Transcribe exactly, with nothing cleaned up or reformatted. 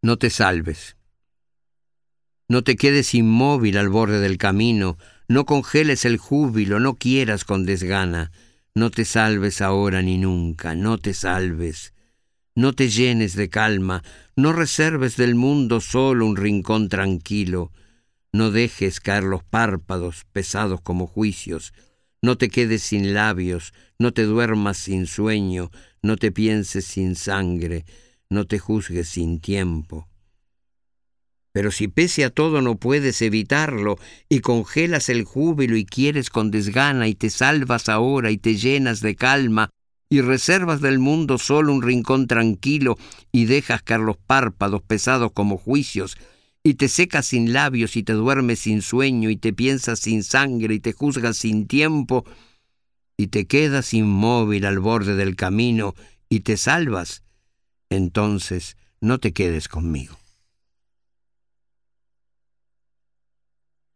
No te salves. No te quedes inmóvil al borde del camino, no congeles el júbilo, no quieras con desgana. No te salves ahora ni nunca, no te salves. No te llenes de calma, no reserves del mundo solo un rincón tranquilo. No dejes caer los párpados pesados como juicios. No te quedes sin labios, no te duermas sin sueño, no te pienses sin sangre, no te juzgues sin tiempo. Pero si pese a todo no puedes evitarlo y congelas el júbilo y quieres con desgana y te salvas ahora y te llenas de calma y reservas del mundo solo un rincón tranquilo y dejas caer los párpados pesados como juicios y te secas sin labios y te duermes sin sueño y te piensas sin sangre y te juzgas sin tiempo y te quedas inmóvil al borde del camino y te salvas, entonces no te quedes conmigo.